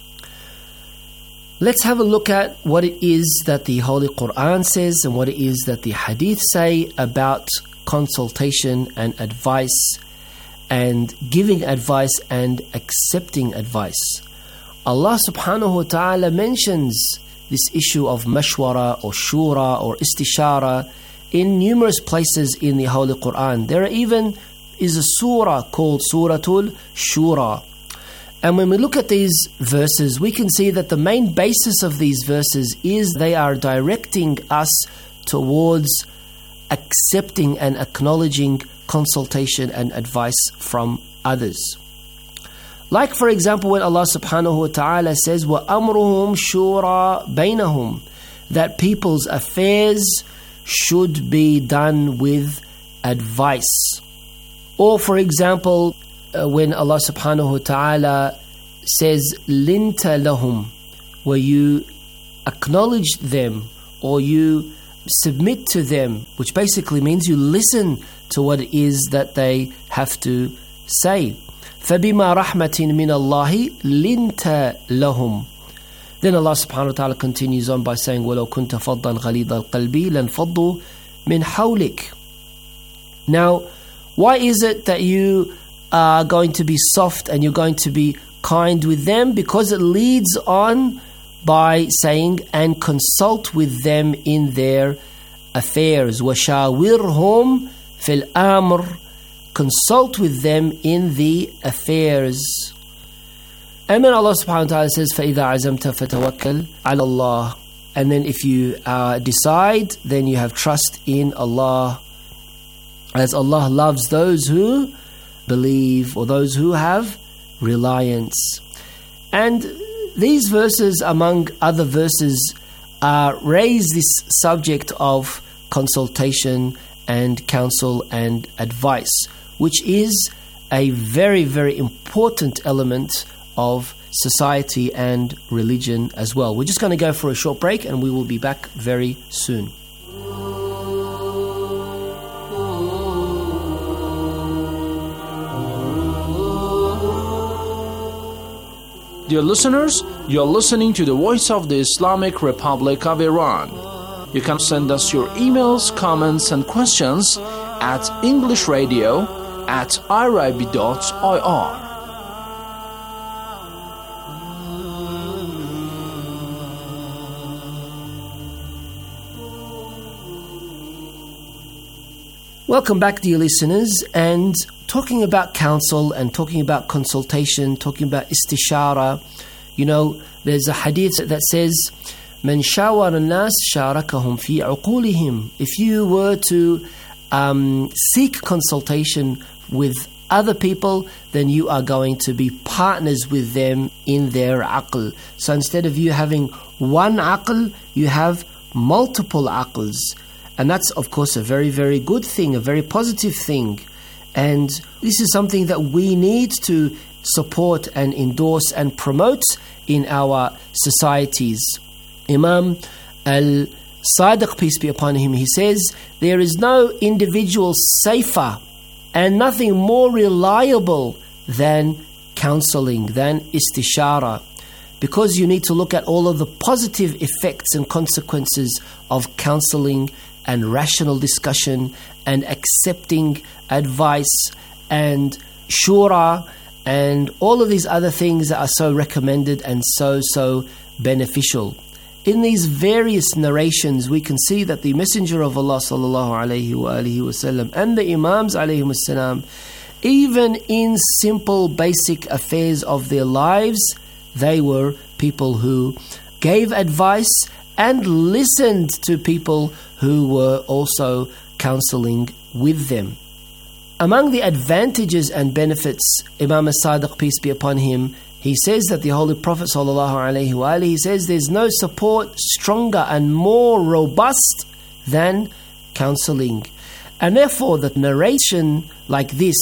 Let's have a look at what it is that the Holy Quran says and what it is that the Hadith say about consultation and advice and giving advice and accepting advice. Allah subhanahu wa ta'ala mentions this issue of mashwara or shura or istishara in numerous places in the Holy Quran. There is a surah called Suratul Shura. And when we look at these verses, we can see that the main basis of these verses is they are directing us towards accepting and acknowledging consultation and advice from others. Like, for example, when Allah subhanahu wa ta'ala says, وَأَمْرُهُمْ شُورَى بَيْنَهُمْ, that people's affairs should be done with advice. Or, for example, when Allah subhanahu wa ta'ala says, لِنْتَ لَهُمْ, where you acknowledge them or you submit to them, which basically means you listen to what it is that they have to say. فَبِمَا رَحْمَةٍ مِّنَ اللَّهِ لِنْتَ لَهُمْ. Then Allah subhanahu wa ta'ala continues on by saying, وَلَوْ كُنْتَ فَضًّا غَلِيظَ الْقَلْبِ لَانْفَضُّوا مِنْ حَوْلِكَ. Now, why is it that you are going to be soft and you're going to be kind with them? Because it leads on by saying, and consult with them in their affairs. وَشَاوِرْهُمْ فِي الْأَمْرِ, consult with them in the affairs. And then Allah subhanahu wa ta'ala says, فَإِذَا عَزَمْتَ فَتَوَكَّلْ عَلَى اللَّهِ. And then if you decide, then you have trust in Allah, as Allah loves those who believe or those who have reliance. And these verses, among other verses, raise this subject of consultation and counsel and advice, which is a very, very important element of society and religion as well. We're just going to go for a short break and we will be back very soon. Dear listeners, you are listening to the Voice of the Islamic Republic of Iran. You can send us your emails, comments and questions at englishradio@irib.ir. Welcome back, dear listeners, and talking about counsel and talking about consultation, talking about istishara. You know, there's a hadith that says من شاور الناس شاركهم في عقولهم. If you were to seek consultation with other people, then you are going to be partners with them in their aql. So instead of you having one aql, you have multiple aqls. And that's, of course, a very, very good thing, a very positive thing. And this is something that we need to support and endorse and promote in our societies. Imam al-Sadiq, peace be upon him, he says, there is no individual safer and nothing more reliable than counseling, than istishara. Because you need to look at all of the positive effects and consequences of counseling and rational discussion and accepting advice and shura and all of these other things that are so recommended and so beneficial. In these various narrations, we can see that the Messenger of Allah sallallahu alaihi wasallam and the Imams alayhim assalam, even in simple basic affairs of their lives, they were people who gave advice and listened to people who were also counseling with them. Among the advantages and benefits, Imam al-Sadiq, peace be upon him, he says that the Holy Prophet ﷺ, he says there's no support stronger and more robust than counseling. And therefore the narration like this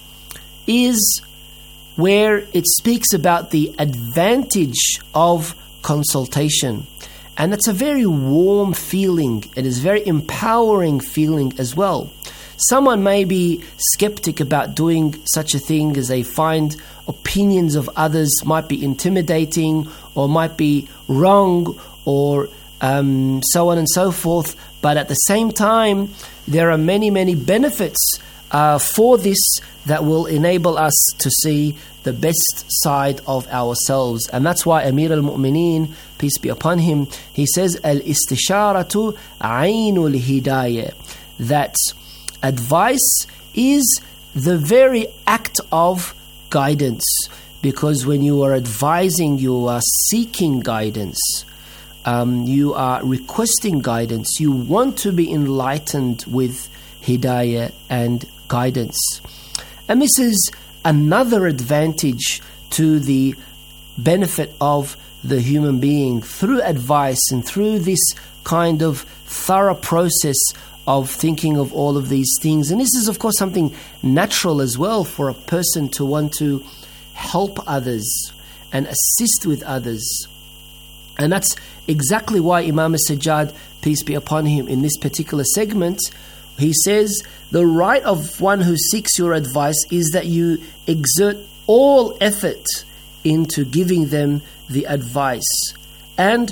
is where it speaks about the advantage of consultation. And it's a very warm feeling. It is a very empowering feeling as well. Someone may be skeptic about doing such a thing as they find opinions of others might be intimidating or might be wrong or so on and so forth. But at the same time, there are many, many benefits for this that will enable us to see the best side of ourselves. And that's why Amir al-Mu'mineen, peace be upon him, he says, al-istisharatu aynul hidayah, that advice is the very act of guidance. Because when you are advising, you are seeking guidance. You are requesting guidance. You want to be enlightened with hidayah and guidance. And this is another advantage to the benefit of the human being through advice and through this kind of thorough process of thinking of all of these things. And this is, of course, something natural as well for a person to want to help others and assist with others. And that's exactly why Imam al-Sajjad, peace be upon him, in this particular segment, he says, the right of one who seeks your advice is that you exert all effort into giving them the advice and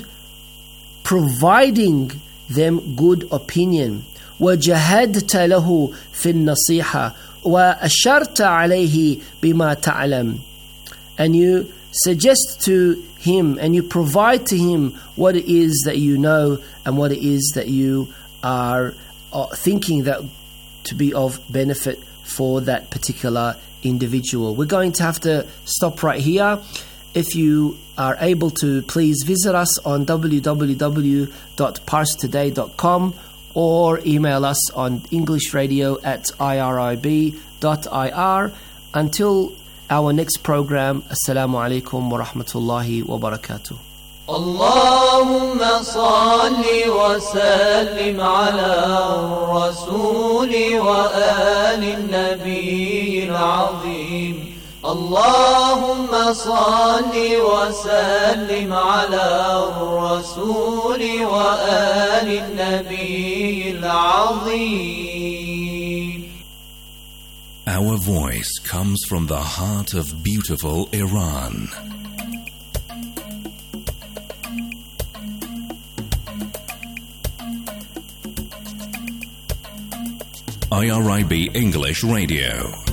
providing them good opinion. وَجَهَدْتَ لَهُ فِي النَّصِيحَةِ وَأَشَرْتَ عَلَيْهِ بِمَا تَعْلَمُ. And you suggest to him and you provide to him what it is that you know and what it is that you are thinking that to be of benefit for that particular individual. We're going to have to stop right here. If you are able to, please visit us on www.parstoday.com or email us on englishradio@irib.ir. Until our next program, Assalamu alaikum wa rahmatullahi wa barakatuh. اللهم صل وسلم على الرسول وآل النبي العظيم. اللهم صل وسلم على الرسول وآل النبي العظيم. Our voice comes from the heart of beautiful Iran. IRIB English Radio.